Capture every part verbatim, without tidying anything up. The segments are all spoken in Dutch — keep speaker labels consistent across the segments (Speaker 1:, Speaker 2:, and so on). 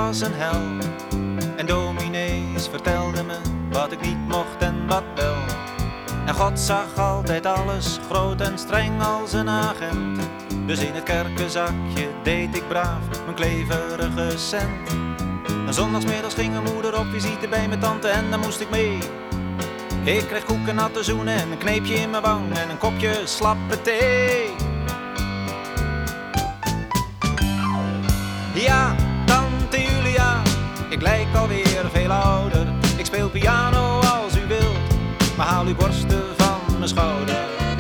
Speaker 1: was een hel. En dominees vertelden me wat ik niet mocht en wat wel. En God zag altijd alles, groot en streng als een agent. Dus in het kerkenzakje deed ik braaf mijn kleverige cent. En zondagsmiddags ging mijn moeder op visite bij mijn tante en daar moest ik mee. Ik kreeg koeken, natte zoenen en een kneepje in mijn wang en een kopje slappe thee. Ja, tante Julia, ik lijk alweer veel ouder. Ik speel piano als u wilt, maar haal uw borsten van mijn schouder.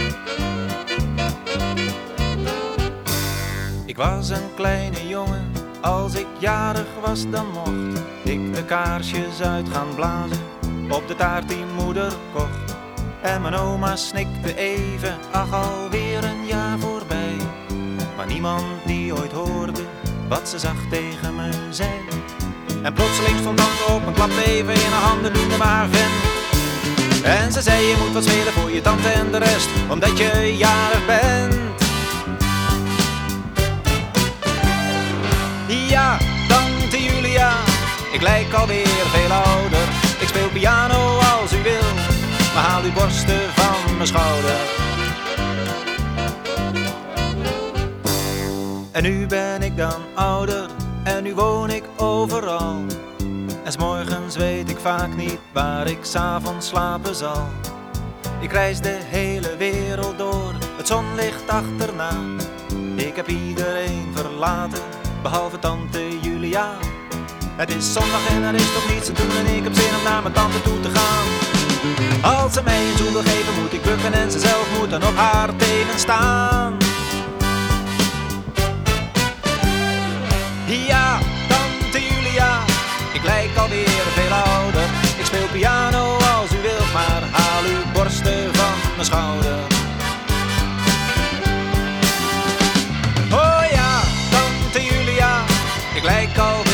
Speaker 1: Ik was een kleine jongen, als ik jarig was dan mocht ik de kaarsjes uit gaan blazen op de taart die moeder kocht. En mijn oma snikte even, ach alweer een jaar voorbij. Maar niemand die ooit hoorde wat ze zag tegen me zei. En plotseling stond tante op en klapte even in haar handen, noemde me haar vent. En ze zei je moet wat spelen voor je tante en de rest, omdat je jarig bent. Ja, tante Julia, ik lijk alweer veel ouder. Ik speel piano als u wil, maar haal uw borsten van mijn schouder. En nu ben ik dan ouder en nu woon ik overal. En 's morgens weet ik vaak niet waar ik 's avonds slapen zal. Ik reis de hele wereld door, het zonlicht achterna. Ik heb iedereen verlaten, behalve tante Julia. Het is zondag en er is toch niets te doen en ik heb zin om naar mijn tante toe te gaan. Als ze mij een zoen wil geven moet ik bukken en ze zelf moet dan op haar tenen staan. Ja, tante Julia, ik lijk alweer veel ouder. Ik speel piano als u wilt, maar haal uw borsten van mijn schouder. Oh ja, tante Julia, ik lijk al